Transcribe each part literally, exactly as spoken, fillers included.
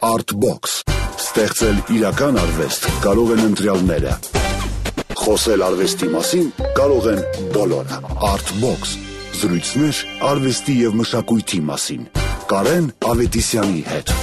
Artbox. Ստեղծել իրական արվեստ կարող են ընտրյալները։ Խոսել արվեստի մասին կարող են բոլորը։ Artbox. Զրույցներ արվեստի եւ մշակույթի մասին։ Կարեն Ավետիսյանի հետ։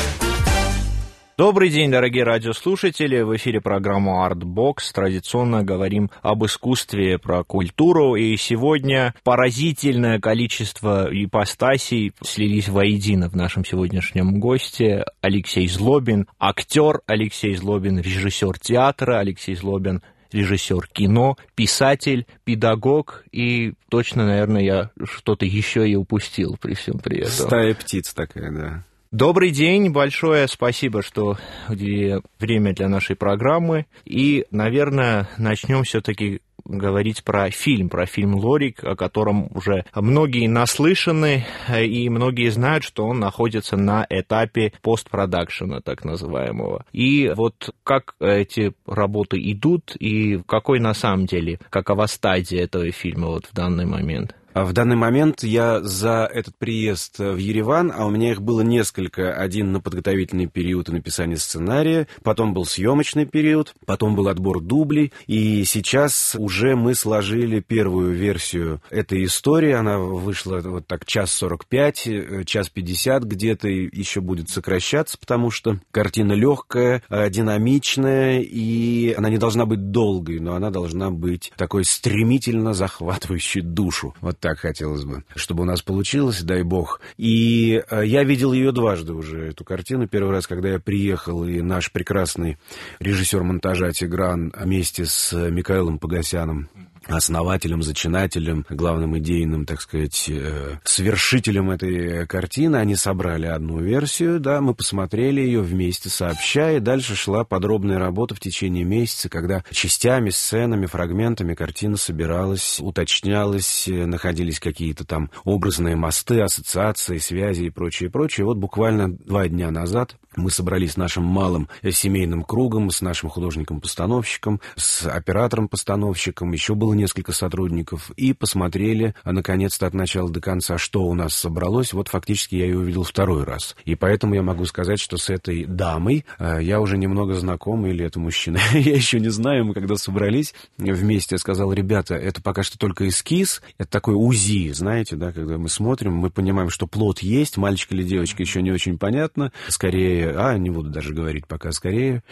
Добрый день, дорогие радиослушатели. В эфире программа Artbox. Традиционно говорим об искусстве, про культуру. И сегодня поразительное количество ипостасей слились воедино в нашем сегодняшнем госте. Алексей Злобин, актер Алексей Злобин, режиссер театра Алексей Злобин, режиссер кино, писатель, педагог, и точно, наверное, я что-то еще и упустил при всем при этом. Стая птиц такая, да. Добрый день, большое спасибо, что уделили время для нашей программы. И, наверное, начнем все-таки говорить про фильм, про фильм «Лорик», о котором уже многие наслышаны, и многие знают, что он находится на этапе постпродакшена, так называемого. И вот как эти работы идут, и какой на самом деле, какова стадия этого фильма вот в данный момент? В данный момент я за этот приезд в Ереван, а у меня их было несколько. Один на подготовительный период и написание сценария, потом был съемочный период, потом был отбор дублей, и сейчас уже мы сложили первую версию этой истории. Она вышла вот так час сорок пять, час пятьдесят где-то, еще будет сокращаться, потому что картина легкая, динамичная, и она не должна быть долгой, но она должна быть такой стремительно захватывающей душу. Вот так хотелось бы, чтобы у нас получилось, дай бог. И я видел ее дважды уже, эту картину. Первый раз, когда я приехал, и наш прекрасный режиссер монтажа Тигран вместе с Микаэлом Погосяном, основателем, зачинателем, главным идейным, так сказать, свершителем этой картины, они собрали одну версию, да, мы посмотрели ее вместе сообща, и дальше шла подробная работа в течение месяца, когда частями, сценами, фрагментами картина собиралась, уточнялась, находились какие-то там образные мосты, ассоциации, связи и прочее, прочее. Вот буквально два дня назад мы собрались с нашим малым семейным кругом, с нашим художником-постановщиком, с оператором-постановщиком, еще было несколько сотрудников, и посмотрели, наконец-то, от начала до конца, что у нас собралось. Вот фактически я ее увидел второй раз. И поэтому я могу сказать, что с этой дамой я уже немного знаком, или это мужчина, я еще не знаю. Мы когда собрались вместе, я сказал: ребята, это пока что только эскиз, это такой УЗИ, знаете, да, когда мы смотрим, мы понимаем, что плод есть, мальчик или девочка еще не очень понятно, скорее, а, не буду даже говорить пока, скорее,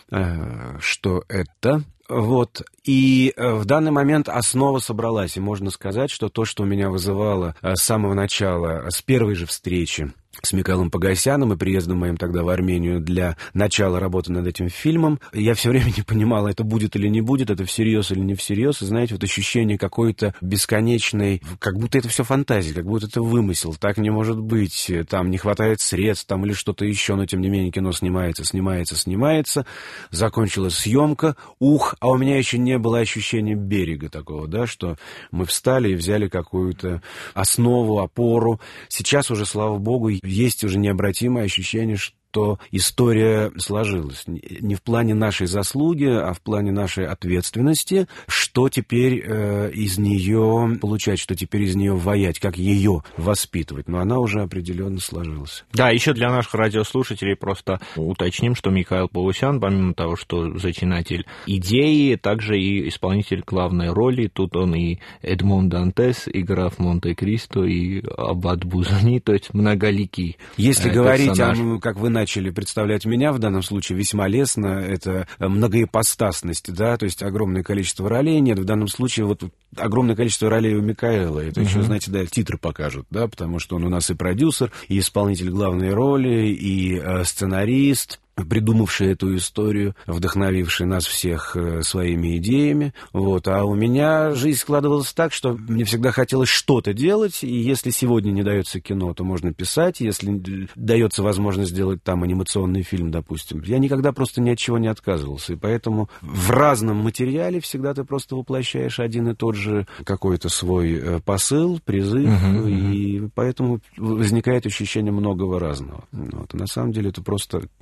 что это... Вот, и в данный момент основа собралась, и можно сказать, что то, что меня вызывало с самого начала, с первой же встречи с Микаэлом Погосяном и приездом моим тогда в Армению для начала работы над этим фильмом, я все время не понимал, это будет или не будет, это всерьез или не всерьез, и знаете, вот ощущение какой-то бесконечной, как будто это все фантазия, как будто это вымысел, так не может быть, там не хватает средств, там или что-то еще, но тем не менее кино снимается, снимается, снимается, закончилась съемка, ух, а у меня еще не было ощущения берега такого, да, что мы встали и взяли какую-то основу, опору. Сейчас уже, слава богу, есть уже необратимое ощущение, что история сложилась. Не в плане нашей заслуги, а в плане нашей ответственности, что теперь э, из нее получать, что теперь из нее ваять, как ее воспитывать. Но она уже определенно сложилась. Да, еще для наших радиослушателей просто уточним, что Микаэл Погосян, помимо того, что зачинатель идеи, также и исполнитель главной роли. Тут он и Эдмон Дантес, и граф Монте-Кристо, и аббат Бузани, то есть многоликий Если э, говорить, персонаж. о, как вы начали представлять меня, в данном случае весьма лестно, это многоипостасность, да, то есть огромное количество ролей. Нет, в данном случае вот огромное количество ролей у Микаэла. Это uh-huh. еще, знаете, да, титры покажут, да, потому что он у нас и продюсер, и исполнитель главной роли, и э, сценарист, придумавший эту историю, вдохновивший нас всех своими идеями. Вот. А у меня жизнь складывалась так, что мне всегда хотелось что-то делать, и если сегодня не дается кино, то можно писать, если дается возможность сделать там анимационный фильм, допустим. Я никогда просто ни от чего не отказывался, и поэтому в разном материале всегда ты просто воплощаешь один и тот же какой-то свой посыл, призыв, uh-huh, и uh-huh. поэтому возникает ощущение многого разного. Вот. А на самом деле это просто одно и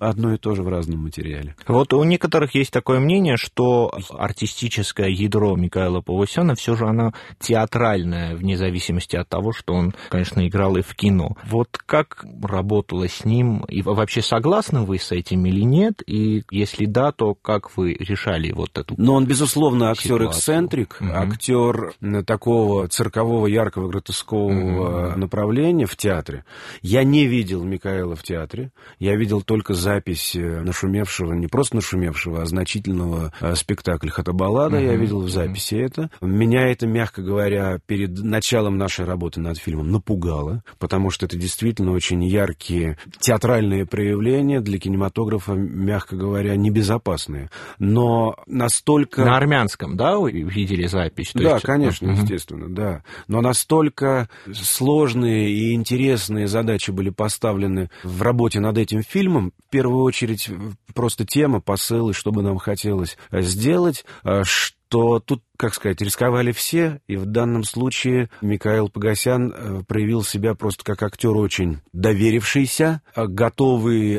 тоже в разном материале. Вот у некоторых есть такое мнение, что артистическое ядро Микаэла Павусяна все же оно театральное, вне зависимости от того, что он, конечно, играл и в кино. Вот как работало с ним, и вообще согласны вы с этим или нет, и если да, то как вы решали вот эту Но он, безусловно, актер-эксцентрик, угу. актер такого циркового, яркого, гротескового угу. направления в театре. Я не видел Микаэла в театре, я видел только запись нашумевшего, не просто нашумевшего, а значительного спектакля «Хата-баллада», угу. я видел в записи угу. это. Меня это, мягко говоря, перед началом нашей работы над фильмом напугало, потому что это действительно очень яркие театральные проявления, для кинематографа, мягко говоря, небезопасные. Но настолько... На армянском, да, вы видели запись? То да, есть... конечно, uh-huh. естественно, да. Но настолько сложные и интересные задачи были поставлены в работе над этим фильмом. В первую очередь, просто тема, посыл, и что бы нам хотелось сделать, что тут, как сказать, рисковали все, и в данном случае Микаэл Погосян проявил себя просто как актер очень доверившийся, готовый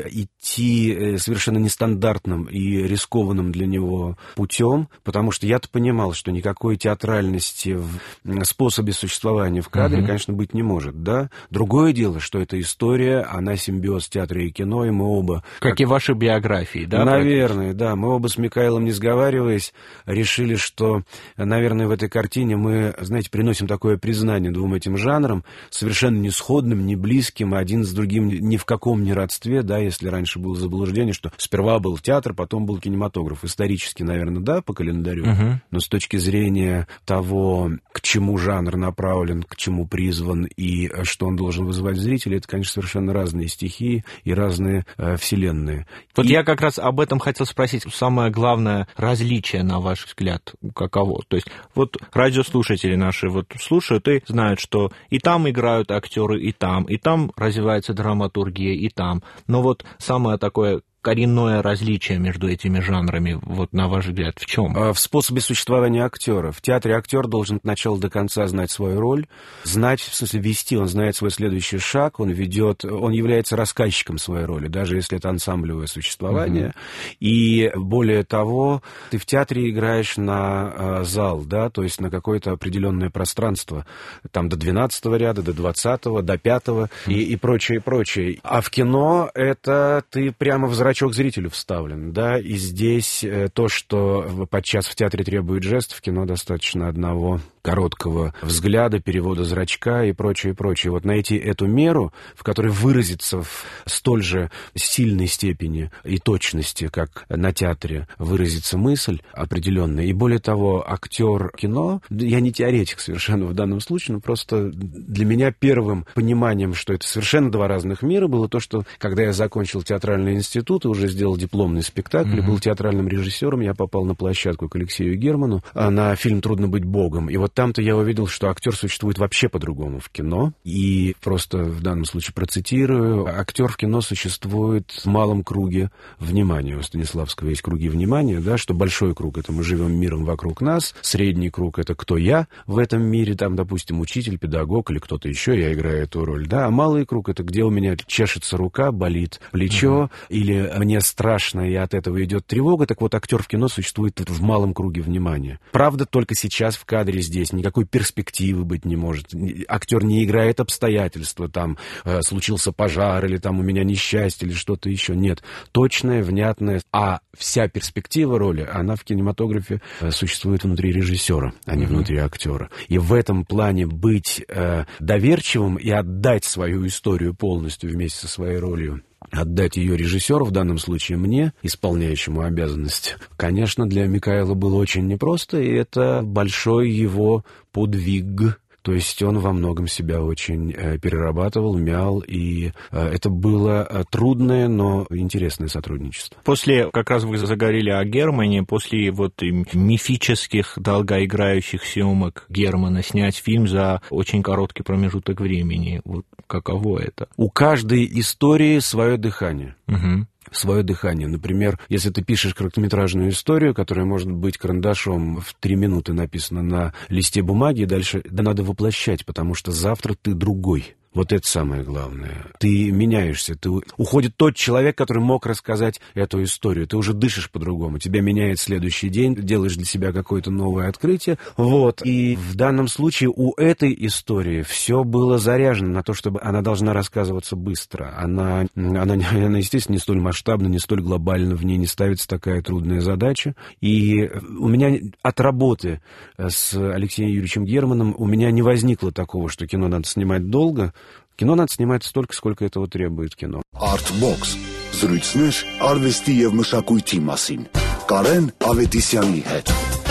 идти совершенно нестандартным и рискованным для него путем, потому что я-то понимал, что никакой театральности в способе существования в кадре, угу. конечно, быть не может, да? Другое дело, что эта история, она симбиоз театра и кино, и мы оба... Как, как и ваши биографии, да? Наверное, да. Мы оба с Микаэлом, не сговариваясь, решили, что, наверное, в этой картине мы, знаете, приносим такое признание двум этим жанрам, совершенно не сходным, не близким, один с другим ни в каком не родстве, да, если раньше было заблуждение, что сперва был театр, потом был кинематограф. Исторически, наверное, да, по календарю, uh-huh. но с точки зрения того, к чему жанр направлен, к чему призван и что он должен вызывать в зрителей, это, конечно, совершенно разные стихии и разные э, вселенные. Вот и... я как раз об этом хотел спросить. Самое главное различие, на ваш взгляд, каково? То есть вот радиослушатели наши вот слушают и знают, что и там играют актеры, и там, и там развивается драматургия, и там. Но вот самое такое коренное различие между этими жанрами, вот на ваш взгляд, в чем? В способе существования актера. В театре актер должен от начала до конца знать свою роль, знать, в смысле вести, он знает свой следующий шаг, он ведет, он является рассказчиком своей роли, даже если это ансамблевое существование. Uh-huh. И более того, ты в театре играешь на э, зал, да, то есть на какое-то определенное пространство, там до двенадцатого ряда, до двадцатого, до пятого uh-huh. и, и прочее, и прочее. А в кино это ты прямо в зрачок зрителю вставлен, да, и здесь э, то, что подчас в театре требует жест, в кино достаточно одного короткого взгляда, перевода зрачка и прочее, и прочее. Вот найти эту меру, в которой выразится в столь же сильной степени и точности, как на театре выразится мысль определенная. И более того, актер кино, я не теоретик совершенно в данном случае, но просто для меня первым пониманием, что это совершенно два разных мира, было то, что когда я закончил театральный институт и уже сделал дипломный спектакль, mm-hmm. был театральным режиссером, я попал на площадку к Алексею Герману на фильм «Трудно быть Богом». И вот там-то я увидел, что актер существует вообще по-другому в кино. И просто в данном случае процитирую. Актер в кино существует в малом круге внимания. У Станиславского есть круги внимания, да, что большой круг — это мы живем миром вокруг нас, средний круг — это кто я в этом мире, там, допустим, учитель, педагог или кто-то еще, я играю эту роль, да, а малый круг — это где у меня чешется рука, болит плечо, uh-huh. или мне страшно, и от этого идет тревога. Так вот, актер в кино существует в малом круге внимания. Правда, только сейчас в кадре здесь никакой перспективы быть не может. Актер не играет обстоятельства, там, э, случился пожар, или там у меня несчастье, или что-то еще. Нет. Точное, внятное. А вся перспектива роли, она в кинематографе э, существует внутри режиссера, а не mm-hmm. внутри актера. И в этом плане быть э, доверчивым и отдать свою историю полностью вместе со своей ролью, отдать ее режиссеру, в данном случае мне, исполняющему обязанность, конечно, для Микаэла было очень непросто, и это большой его подвиг. То есть он во многом себя очень э, перерабатывал, мял, и э, это было э, трудное, но интересное сотрудничество. После, как раз вы заговорили о Германе, после вот мифических, долгоиграющих съемок Германа снять фильм за очень короткий промежуток времени, вот каково это? У каждой истории свое дыхание. Угу. Свое дыхание. Например, если ты пишешь короткометражную историю, которая может быть карандашом в три минуты написана на листе бумаги, и дальше да надо воплощать, потому что завтра ты другой. Вот это самое главное. Ты меняешься. Ты... Уходит тот человек, который мог рассказать эту историю. Ты уже дышишь по-другому. Тебя меняет следующий день. Делаешь для себя какое-то новое открытие. Вот. И в данном случае у этой истории все было заряжено на то, чтобы она должна рассказываться быстро. Она, она, она, естественно, не столь масштабна, не столь глобальна. В ней не ставится такая трудная задача. И у меня от работы с Алексеем Юрьевичем Германом у меня не возникло такого, что кино надо снимать долго. Кино надо снимать столько, сколько этого требует кино. Artbox. Զրույցներ արվեստի եւ մշակույթի մասին։ Կարեն Ավետիսյանի հետ։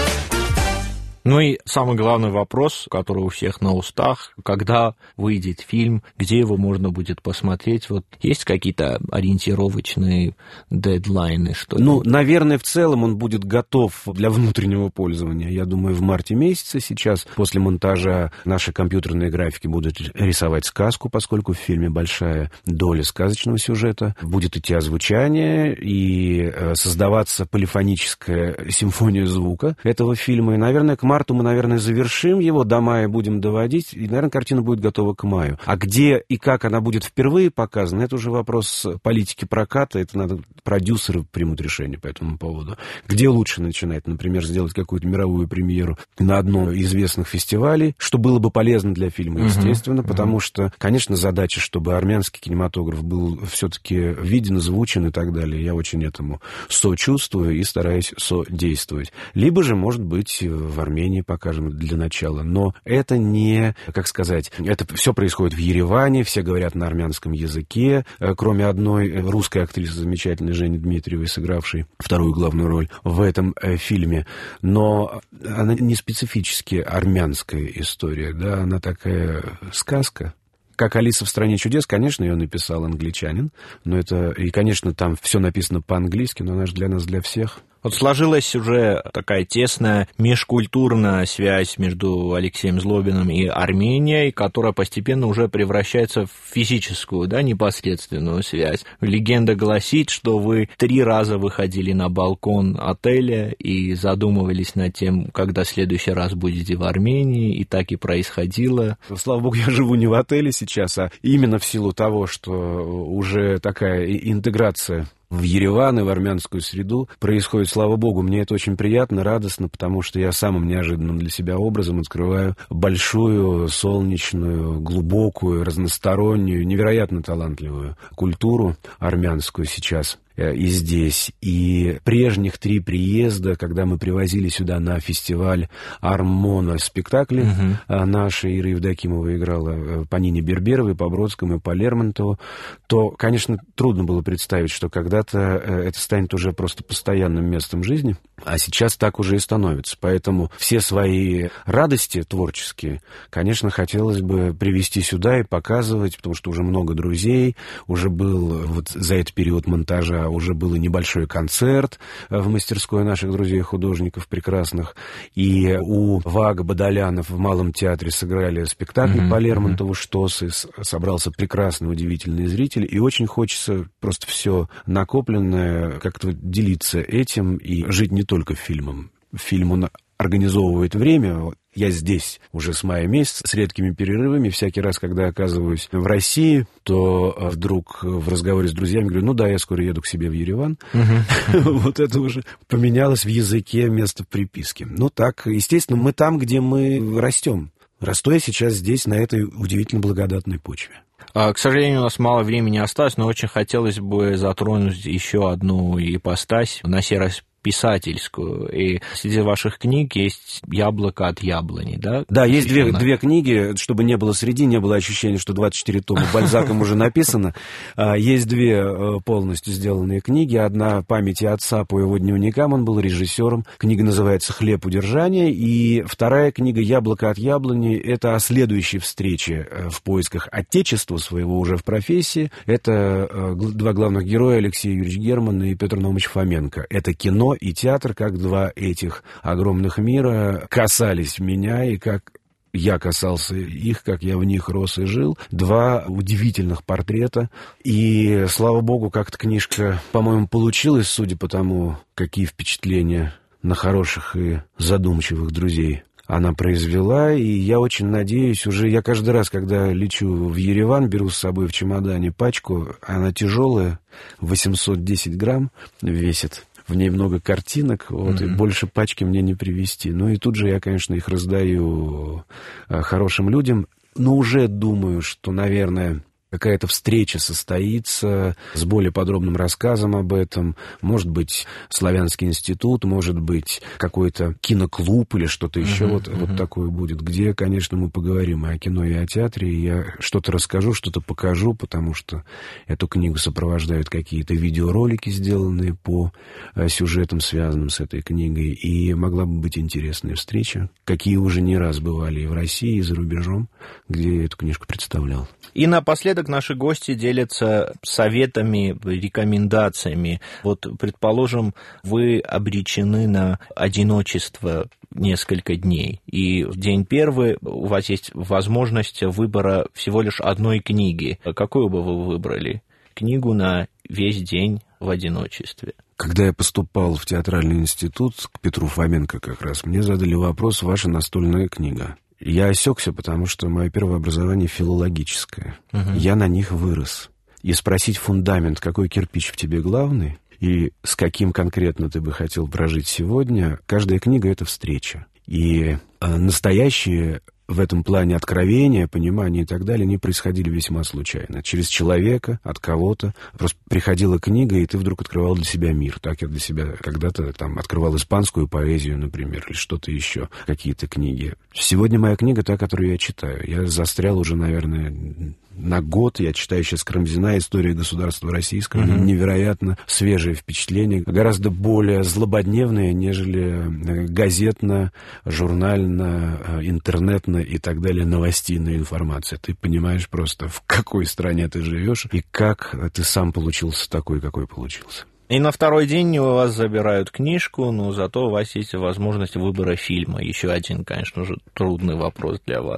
Ну и самый главный вопрос, который у всех на устах, когда выйдет фильм, где его можно будет посмотреть, вот есть какие-то ориентировочные дедлайны, что ли? Ну, наверное, в целом он будет готов для внутреннего пользования. Я думаю, в марте месяце сейчас, после монтажа, наши компьютерные графики будут рисовать сказку, поскольку в фильме большая доля сказочного сюжета. Будет идти озвучание и создаваться полифоническая симфония звука этого фильма. И, наверное, к марту мы, наверное, завершим его, до мая будем доводить, и, наверное, картина будет готова к маю. А где и как она будет впервые показана, это уже вопрос политики проката, это надо, продюсеры примут решение по этому поводу. Где лучше начинать, например, сделать какую-то мировую премьеру на одном из известных фестивалей, что было бы полезно для фильма, естественно, uh-huh. потому что, конечно, задача, чтобы армянский кинематограф был все-таки виден, звучен и так далее. Я очень этому сочувствую и стараюсь содействовать. Либо же, может быть, в Армении покажем для начала, но это не, как сказать, это все происходит в Ереване, все говорят на армянском языке, кроме одной русской актрисы, замечательной Жени Дмитриевой, сыгравшей вторую главную роль в этом фильме, но она не специфически армянская история, да, она такая сказка. Как «Алиса в стране чудес», конечно, ее написал англичанин, но это, и, конечно, там все написано по-английски, но она же для нас, для всех. Вот сложилась уже такая тесная межкультурная связь между Алексеем Злобиным и Арменией, которая постепенно уже превращается в физическую, да, непосредственную связь. Легенда гласит, что вы три раза выходили на балкон отеля и задумывались над тем, когда в следующий раз будете в Армении, и так и происходило. Слава богу, я живу не в отеле сейчас, а именно в силу того, что уже такая интеграция в Ереван и в армянскую среду происходит, слава богу. Мне это очень приятно, радостно, потому что я самым неожиданным для себя образом открываю большую, солнечную, глубокую, разностороннюю, невероятно талантливую культуру армянскую сейчас и здесь. И прежних три приезда, когда мы привозили сюда на фестиваль Армона спектакли, uh-huh. наша Ира Евдокимова играла по Нине Берберовой, по Бродскому и по Лермонтову, то, конечно, трудно было представить, что когда-то это станет уже просто постоянным местом жизни, а сейчас так уже и становится. Поэтому все свои радости творческие, конечно, хотелось бы привезти сюда и показывать, потому что уже много друзей, уже был вот за этот период монтажа уже был и небольшой концерт в мастерской наших друзей-художников прекрасных. И у Вага Бадалянов в Малом театре сыграли спектакль mm-hmm. по Лермонтову «Штосы». Собрался прекрасный, удивительный зритель. И очень хочется просто все накопленное как-то делиться этим и жить не только фильмом. Фильм он организовывает время. Я здесь уже с мая месяца, с редкими перерывами. Всякий раз, когда оказываюсь в России, то вдруг в разговоре с друзьями говорю, ну да, я скоро еду к себе в Ереван. Вот это уже поменялось в языке вместо приписки. Ну так, естественно, мы там, где мы растем. Расту я сейчас здесь, на этой удивительно благодатной почве. К сожалению, у нас мало времени осталось, но очень хотелось бы затронуть еще одну ипостась, на сей раз писательскую. И среди ваших книг есть «Яблоко от яблони», да? Да, есть две, две книги, чтобы не было среди, не было ощущения, что двадцать четыре тома Бальзаком уже написано. Есть две полностью сделанные книги. Одна «Памяти отца» по его дневникам, он был режиссером. Книга называется «Хлеб удержания». И вторая книга «Яблоко от яблони» — это о следующей встрече в поисках отечества своего уже в профессии. Это два главных героя, Алексей Юрьевич Герман и Петр Наумович Фоменко. Это кино и театр, как два этих огромных мира касались меня, и как я касался их, как я в них рос и жил. Два удивительных портрета. И, слава богу, как-то книжка, по-моему, получилась, судя по тому, какие впечатления на хороших и задумчивых друзей она произвела, и я очень надеюсь, уже я каждый раз, когда лечу в Ереван, беру с собой в чемодане пачку, она тяжелая, восемьсот десять грамм весит. В ней много картинок, вот, mm-hmm. и больше пачки мне не привезти. Ну и тут же я, конечно, их раздаю хорошим людям, но уже думаю, что, наверное, какая-то встреча состоится с более подробным рассказом об этом. Может быть, Славянский институт, может быть, какой-то киноклуб или что-то еще uh-huh, вот, uh-huh. вот такое будет, где, конечно, мы поговорим и о кино, и о театре. И я что-то расскажу, что-то покажу, потому что эту книгу сопровождают какие-то видеоролики, сделанные по сюжетам, связанным с этой книгой. И могла бы быть интересная встреча, какие уже не раз бывали и в России, и за рубежом, где я эту книжку представлял. И напоследок наши гости делятся советами, рекомендациями. Вот, предположим, вы обречены на одиночество несколько дней, и в день первый у вас есть возможность выбора всего лишь одной книги. Какую бы вы выбрали? Книгу на весь день в одиночестве. Когда я поступал в театральный институт к Петру Фоменко как раз, мне задали вопрос: «Ваша настольная книга». Я осекся, потому что мое первое образование филологическое. Uh-huh. Я на них вырос. И спросить фундамент, какой кирпич в тебе главный, и с каким конкретно ты бы хотел прожить сегодня, каждая книга — это встреча. И э, настоящие в этом плане откровения, понимания и так далее не происходили весьма случайно. Через человека, от кого-то. Просто приходила книга, и ты вдруг открывал для себя мир. Так я для себя когда-то там открывал испанскую поэзию, например, или что-то еще, какие-то книги. Сегодня моя книга та, которую я читаю. Я застрял уже, наверное, на год. Я читаю сейчас Карамзина «История государства российского». Uh-huh. Невероятно свежее впечатление, гораздо более злободневное, нежели газетно, журнально, интернетно и так далее новостейная информация. Ты понимаешь просто, в какой стране ты живешь и как ты сам получился такой, какой получился. И на второй день у вас забирают книжку, но зато у вас есть возможность выбора фильма. Еще один, конечно же, трудный вопрос для вас.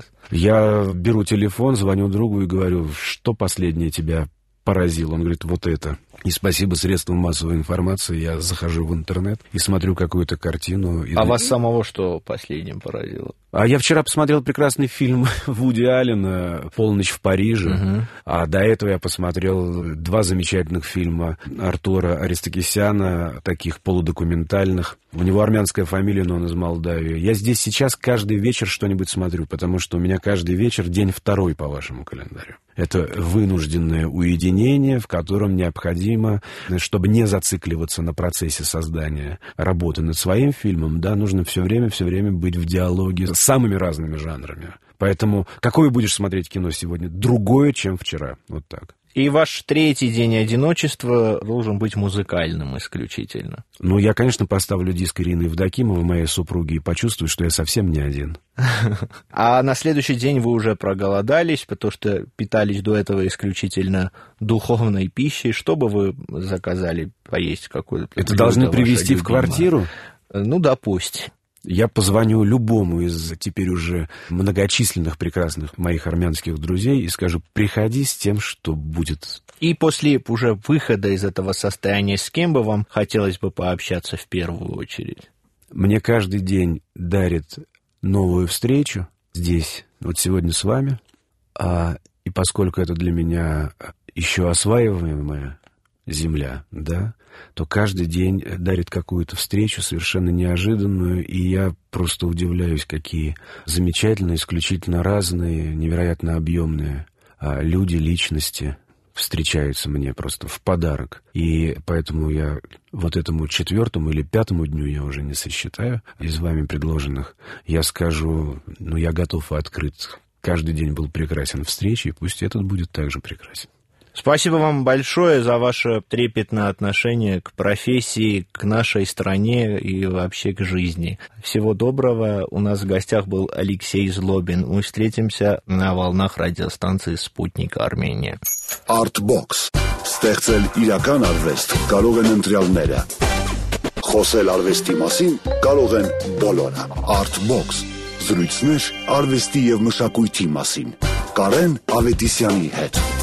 Я беру телефон, звоню другу и говорю: что последнее тебя поразило? Он говорит: вот это. И спасибо средствам массовой информации, я захожу в интернет и смотрю какую-то картину. И... А вас самого что последним поразило? А я вчера посмотрел прекрасный фильм Вуди Аллена «Полночь в Париже», uh-huh. а до этого я посмотрел два замечательных фильма Артура Аристокисяна, таких полудокументальных. У него армянская фамилия, но он из Молдавии. Я здесь сейчас каждый вечер что-нибудь смотрю, потому что у меня каждый вечер день второй по вашему календарю. Это вынужденное уединение, в котором необходимо, чтобы не зацикливаться на процессе создания работы над своим фильмом, да, нужно все время, все время быть в диалоге с самыми разными жанрами. Поэтому какое будешь смотреть кино сегодня? Другое, чем вчера. Вот так. И ваш третий день одиночества должен быть музыкальным исключительно. Ну, я, конечно, поставлю диск Ирины Евдокимовой, моей супруги, и почувствую, что я совсем не один. А на следующий день вы уже проголодались, потому что питались до этого исключительно духовной пищей. Что бы вы заказали поесть? Какое-то Это должны привезти в квартиру? Ну, допустим. Я позвоню любому из теперь уже многочисленных прекрасных моих армянских друзей и скажу: приходи с тем, что будет. И после уже выхода из этого состояния, с кем бы вам хотелось бы пообщаться в первую очередь? Мне каждый день дарит новую встречу здесь, вот сегодня с вами. А, и поскольку это для меня еще осваиваемая земля, да, то каждый день дарит какую-то встречу совершенно неожиданную, и я просто удивляюсь, какие замечательные, исключительно разные, невероятно объемные а, люди, личности встречаются мне просто в подарок. И поэтому я вот этому четвертому или пятому дню, я уже не сосчитаю, из вами предложенных, я скажу: ну, я готов и открыт. Каждый день был прекрасен встречей, пусть этот будет также прекрасен. Спасибо вам большое за ваше трепетное отношение к профессии, к нашей стране и вообще к жизни. Всего доброго. У нас в гостях был Алексей Злобин. Мы встретимся на волнах радиостанции «Спутник Армения». Artbox. Ստեղծել իրական արվեստ կարող են ընտրյալները։ Խոսել արվեստի մասին կարող են բոլորը։ Artbox. Զրույցներ արվեստի եւ մշակույթի մասին։ Կարեն Ավետիսյանի հետ։